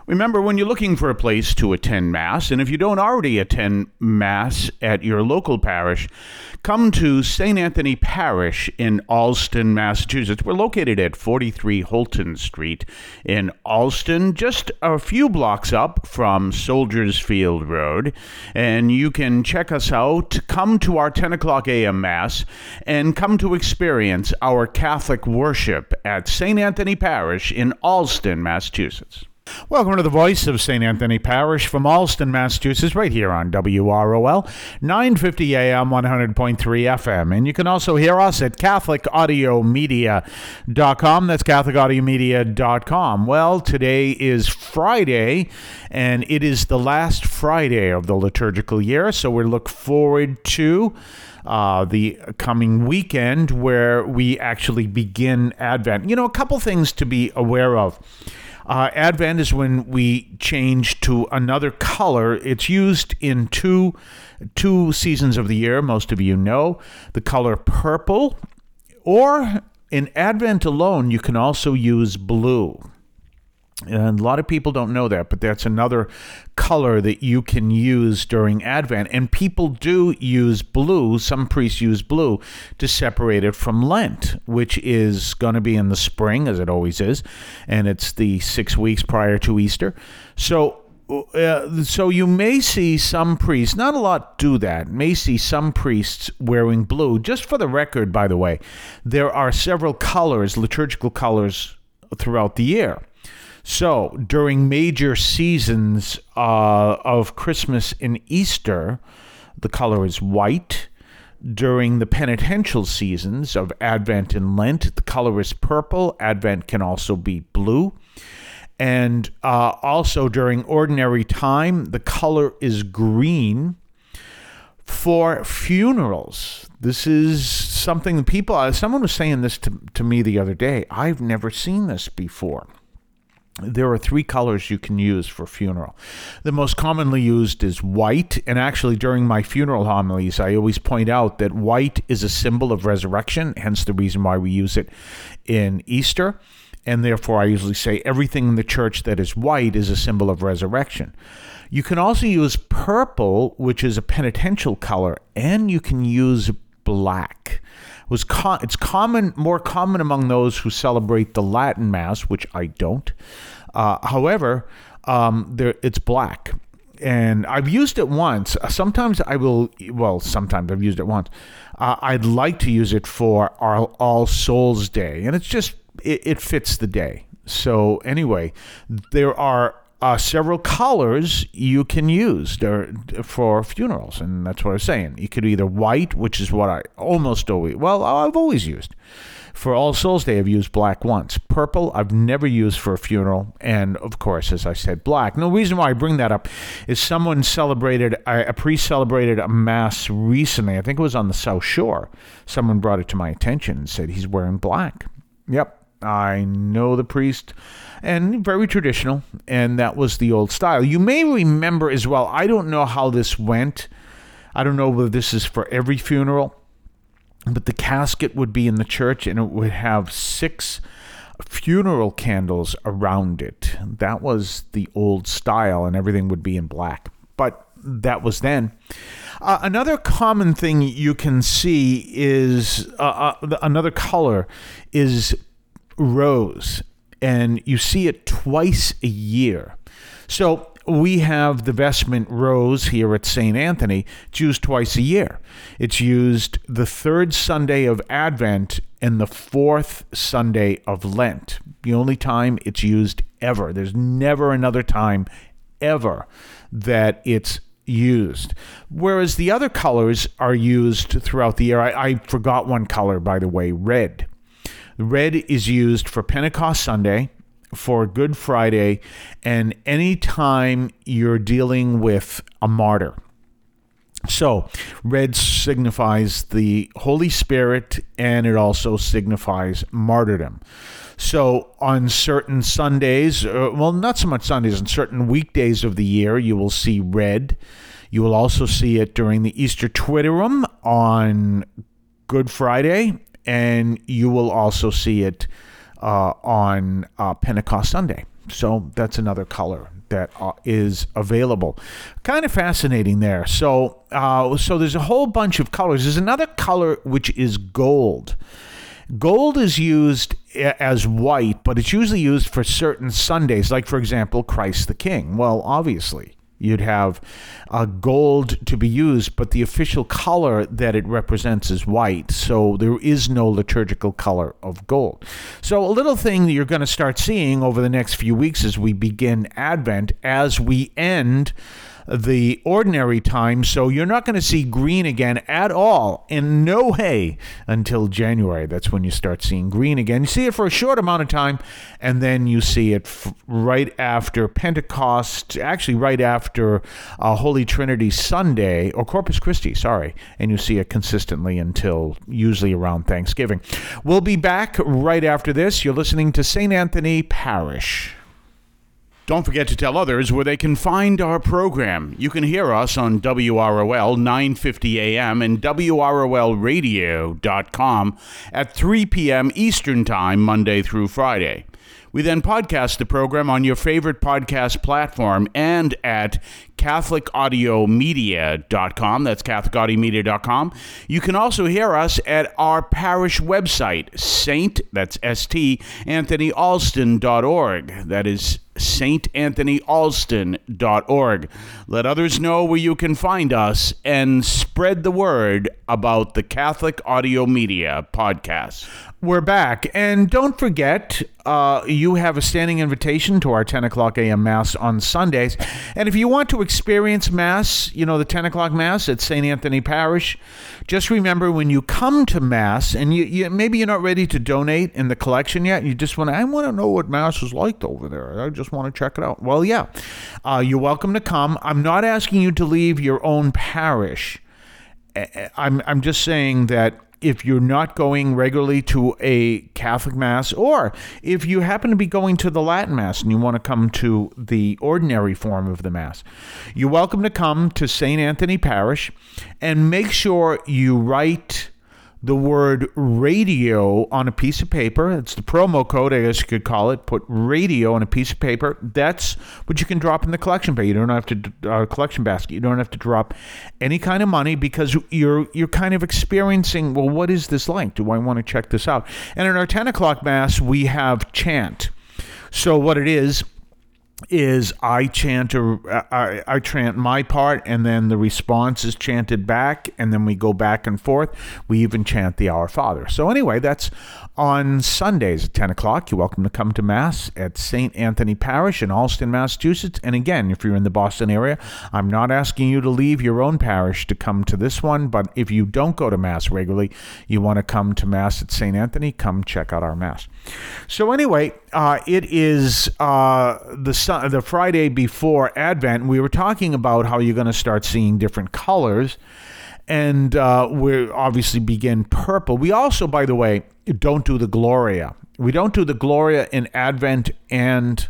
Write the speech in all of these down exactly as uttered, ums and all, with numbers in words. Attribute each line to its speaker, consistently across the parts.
Speaker 1: Remember, when you're looking for a place to attend Mass, and if you don't already attend Mass at your local parish, come to Saint Anthony Parish in Allston, Massachusetts. We're located at forty-three Holton Street in Allston, just a few blocks up from Soldiers Field Road. And you can check us out, come to our ten o'clock a.m. Mass, and come to experience our Catholic worship at Saint Anthony Parish in Allston, Massachusetts. Welcome to the voice of Saint Anthony Parish from Allston, Massachusetts, right here on W R O L, nine fifty A M, one hundred point three F M. And you can also hear us at Catholic Audio Media dot com. That's Catholic Audio Media dot com. Well, today is Friday, and it is the last Friday of the liturgical year, so we look forward to Uh, the coming weekend where we actually begin Advent. You know, a couple things to be aware of. Uh, Advent is when we change to another color. It's used in two two seasons of the year, most of you know. The color purple, or in Advent alone, you can also use blue. And a lot of people don't know that, but that's another color that you can use during Advent. And people do use blue, some priests use blue, to separate it from Lent, which is going to be in the spring, as it always is, and it's the six weeks prior to Easter. So uh, so you may see some priests, not a lot do that, may see some priests wearing blue. Just for the record, by the way, there are several colors, liturgical colors, throughout the year. So during major seasons uh, of Christmas and Easter, the color is white. During the penitential seasons of Advent and Lent, the color is purple. Advent can also be blue. And uh, also during ordinary time, the color is green. For funerals, this is something that people, someone was saying this to, to me the other day. I've never seen this before. There are three colors you can use for funeral. The most commonly used is white, and actually during my funeral homilies, I always point out that white is a symbol of resurrection, hence the reason why we use it in Easter, and therefore I usually say everything in the church that is white is a symbol of resurrection. You can also use purple, which is a penitential color, and you can use black. It was co- it's common, more common among those who celebrate the Latin Mass, which I don't. Uh, however, um, there, it's black, and I've used it once. Sometimes I will. Well, sometimes I've used it once. Uh, I'd like to use it for our All Souls Day, and it's just it, it fits the day. So anyway, there are Uh, several colors you can use there for funerals, and that's what I was saying. You could either white, which is what I almost always, well, I've always used. For All Souls Day, I've used black once. Purple, I've never used for a funeral, and of course, as I said, black. And the reason why I bring that up is someone celebrated, a priest celebrated a Mass recently, I think it was on the South Shore. Someone brought it to my attention and said he's wearing black. Yep. I know the priest, and very traditional, and that was the old style. You may remember as well, I don't know how this went. I don't know whether this is for every funeral, but the casket would be in the church, and it would have six funeral candles around it. That was the old style, and everything would be in black. But that was then. Uh, another common thing you can see is, uh, uh, another color is rose, and you see it twice a year. So we have the vestment rose here at Saint Anthony. It's used twice a year. It's used the third Sunday of Advent and the fourth Sunday of Lent. The only time it's used ever. There's never another time ever that it's used. Whereas the other colors are used throughout the year. I, I forgot one color, by the way, red. Red is used for Pentecost Sunday, for Good Friday, and any time you're dealing with a martyr. So, red signifies the Holy Spirit, and it also signifies martyrdom. So, on certain Sundays, uh, well, not so much Sundays, on certain weekdays of the year, you will see red. You will also see it during the Easter Twitterum on Good Friday, and you will also see it uh, on uh, Pentecost Sunday. So that's another color that uh, is available. Kind of fascinating there. So, uh, so there's a whole bunch of colors. There's another color which is gold. Gold is used as white, but it's usually used for certain Sundays, like, for example, Christ the King. Well, obviously, you'd have uh, gold to be used, but the official color that it represents is white, so there is no liturgical color of gold. So a little thing that you're going to start seeing over the next few weeks as we begin Advent, as we end the ordinary time, so you're not going to see green again at all, in no way, until January. That's when you start seeing green again. You see it for a short amount of time, and then you see it f- right after Pentecost, actually right after uh, Holy Trinity Sunday, or Corpus Christi, sorry, and you see it consistently until usually around Thanksgiving. We'll be back right after this. You're listening to Saint Anthony Parish. Don't forget to tell others where they can find our program. You can hear us on W R O L nine fifty A M and W R O L radio dot com at three p.m. Eastern Time, Monday through Friday. We then podcast the program on your favorite podcast platform and at Catholic Audio Media dot com. That's Catholic Audio Media dot com. You can also hear us at our parish website, Saint, that's S T, Anthony Alston dot org. That is Saint Anthony Alston dot org. Let others know where you can find us and spread the word about the Catholic Audio Media podcast. We're back, and don't forget, uh, you have a standing invitation to our ten o'clock a.m. Mass on Sundays, and if you want to experience Mass, you know, the ten o'clock Mass at Saint Anthony Parish, just remember when you come to Mass, and you, you maybe you're not ready to donate in the collection yet, you just want to, I want to know what Mass is like over there, I just want to check it out. Well, yeah, uh, you're welcome to come. I'm not asking you to leave your own parish. I'm I'm just saying that if you're not going regularly to a Catholic Mass, or if you happen to be going to the Latin Mass and you want to come to the ordinary form of the Mass, you're welcome to come to Saint Anthony Parish, and make sure you write the word radio on a piece of paper. It's the promo code, I guess you could call it. Put radio on a piece of paper. That's what you can drop in the collection bay. You don't have to uh, collection basket. You don't have to drop any kind of money, because you're you're kind of experiencing, well, what is this like? Do I want to check this out? And in our ten o'clock Mass, we have chant. So what it is, is I chant or I, I chant my part, and then the response is chanted back, and then we go back and forth. We even chant the Our Father. So anyway, that's on Sundays at ten o'clock. You're welcome to come to Mass at Saint Anthony Parish in Allston, Massachusetts. And again, if you're in the Boston area, I'm not asking you to leave your own parish to come to this one, but if you don't go to Mass regularly, you want to come to Mass at Saint Anthony, come check out our Mass. So anyway, uh, it is uh, the the Friday before Advent. We were talking about how you're going to start seeing different colors, and uh, we obviously begin purple. We also, by the way, don't do the Gloria. We don't do the Gloria in Advent and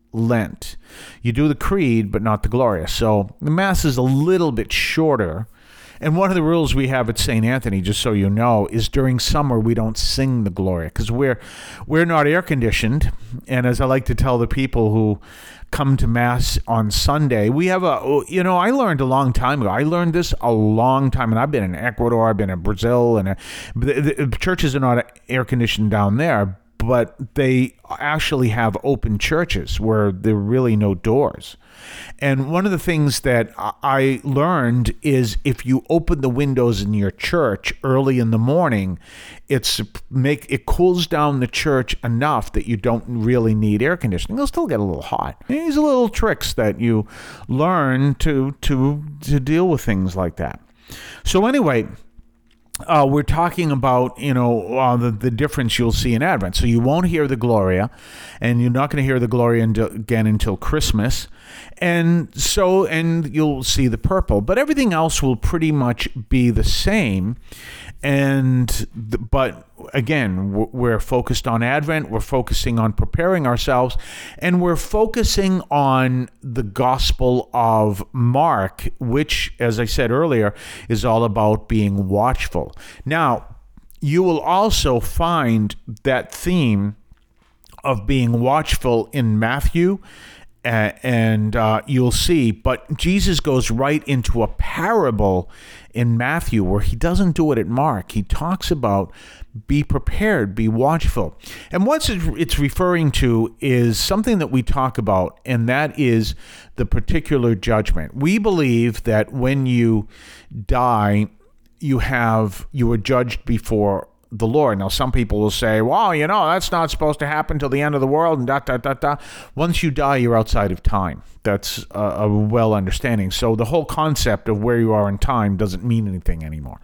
Speaker 1: Lent. You do the Creed, but not the Gloria. So the Mass is a little bit shorter. And one of the rules we have at Saint Anthony, just so you know, is during summer we don't sing the Gloria, because we're we're not air conditioned. And as I like to tell the people who come to Mass on Sunday, we have a, you know, I learned a long time ago. I learned this a long time, and I've been in Ecuador, I've been in Brazil, and uh, the, the churches are not air conditioned down there, but they actually have open churches where there are really no doors. And one of the things that I learned is if you open the windows in your church early in the morning, it's make it cools down the church enough that you don't really need air conditioning. It'll still get a little hot. These are little tricks that you learn to to to deal with things like that. So anyway, Uh, we're talking about, you know, uh, the, the difference you'll see in Advent. So you won't hear the Gloria, and you're not going to hear the Gloria until, again until Christmas. And so, and you'll see the purple. But everything else will pretty much be the same. And, the, but again, we're focused on Advent. We're focusing on preparing ourselves. And we're focusing on the Gospel of Mark, which, as I said earlier, is all about being watchful. Now, you will also find that theme of being watchful in Matthew uh, and uh, you'll see. But Jesus goes right into a parable in Matthew where he doesn't do it at Mark. He talks about be prepared, be watchful. And what it's referring to is something that we talk about, and that is the particular judgment. We believe that when you die, you have you are judged before the Lord. Now, some people will say, well, you know, that's not supposed to happen till the end of the world and da, da, da, da. Once you die, you're outside of time. That's a, a well understanding. So the whole concept of where you are in time doesn't mean anything anymore.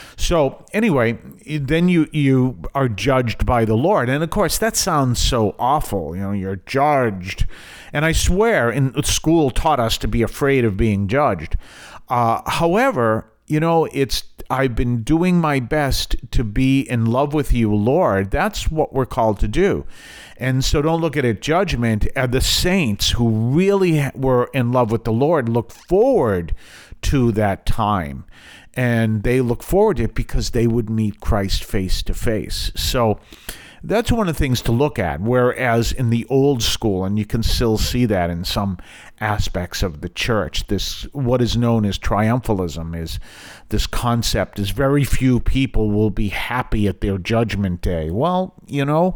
Speaker 1: So anyway, then you, you are judged by the Lord. And of course, that sounds so awful. You know, you're judged. And I swear in school taught us to be afraid of being judged. Uh, however, you know, it's I've been doing my best to be in love with you, Lord. That's what we're called to do. And so don't look at it judgment. Uh, the saints who really were in love with the Lord look forward to that time. And they look forward to it because they would meet Christ face to face. So that's one of the things to look at. Whereas in the old school, and you can still see that in some aspects of the church, this what is known as triumphalism is this concept is very few people will be happy at their judgment day. Well, you know,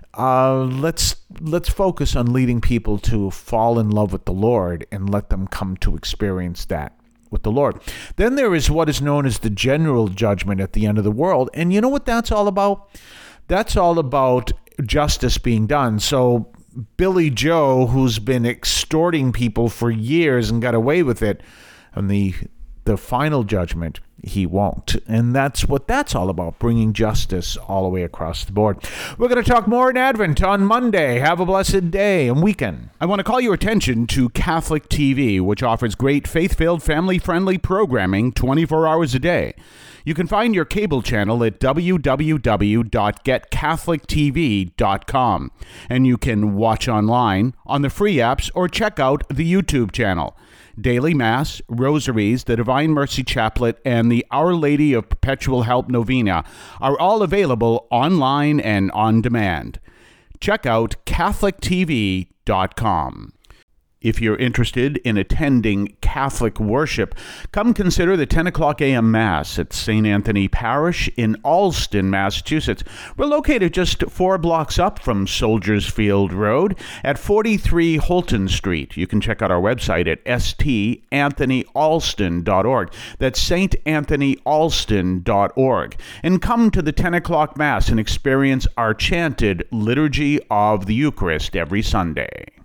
Speaker 1: uh, let's let's focus on leading people to fall in love with the Lord and let them come to experience that with the Lord. Then there is what is known as the general judgment at the end of the world. And you know what that's all about? That's all about justice being done. So Billy Joe, who's been extorting people for years and got away with it, and the the final judgment, he won't. And that's what that's all about, bringing justice all the way across the board. We're going to talk more in Advent on Monday. Have a blessed day and weekend. I want to call your attention to Catholic T V, which offers great faith-filled, family-friendly programming twenty-four hours a day. You can find your cable channel at w w w dot get catholic t v dot com, and you can watch online on the free apps or check out the YouTube channel. Daily Mass, Rosaries, the Divine Mercy Chaplet, and the Our Lady of Perpetual Help Novena are all available online and on demand. Check out catholic t v dot com. If you're interested in attending Catholic worship, come consider the ten o'clock a.m. Mass at Saint Anthony Parish in Allston, Massachusetts. We're located just four blocks up from Soldiers Field Road at forty-three Holton Street. You can check out our website at s t anthony alston dot org. That's saint anthony alston dot org. And come to the ten o'clock Mass and experience our chanted Liturgy of the Eucharist every Sunday.